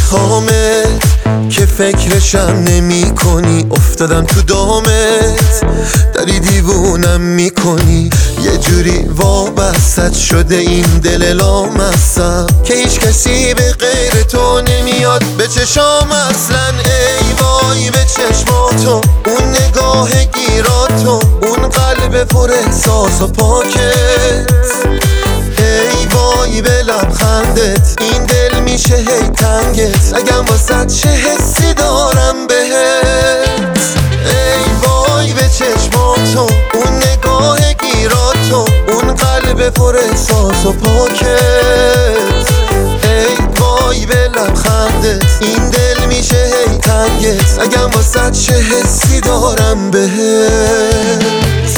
میخوامت که فکرشم نمی کنی، افتادم تو دامت داری دیوونم میکنی. یه جوری وابستت شده این دل لامصب که هیچ کسی به غیر تو نمیاد به چشام اصلا. ای وای به چشماتو، اون نگاه گیراتو، اون قلب پر احساس و پاکت. ای وای به لبخندت، این دل میشه هی تنگت اگم واسه چه حسی دارم بهت. ای وای به چشماتو، اون نگاه گیراتو، اون قلب پر احساس و پاکت. ای وای به لبخندت، این دل میشه هی تنگت اگم واسه چه حسی دارم بهت.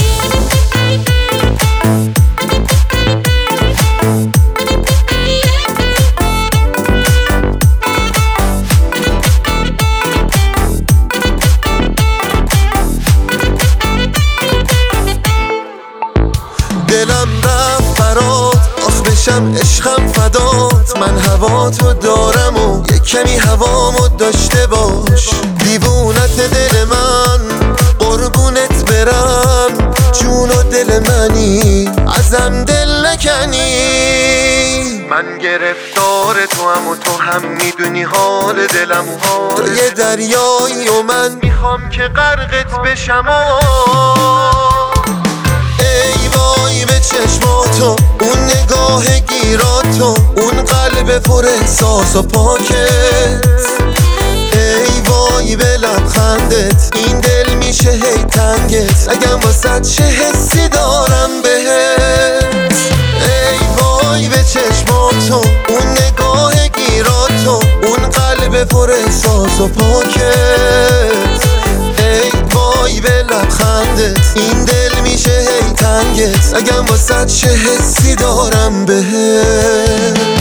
دلم رفت برات، آخ بشم عشقم فدات. من هواتو دارم و یک کمی هوامو داشته باش. دیوونت دل من، قربونت برم، جون و دل منی، ازم دل نکنی. من گرفتار تو هم و تو هم میدونی حال دلم و حال تو یه دریایی و من میخوام که غرقت بشم. ای وای به چشماتو، اون نگاه گیراتو، اون قلب پر احساس و پاکت. ای وای به لبخندت، این دل میشه هی تنگت اگم واسه چه حسی دارم بهت. ای وای به چشماتو، اون نگاه گیراتو، اون قلب پر احساس و پاکت. ای وای به لبخندت، این دل میشه هی تنگت اگم واسه چه حسی دارم بهت.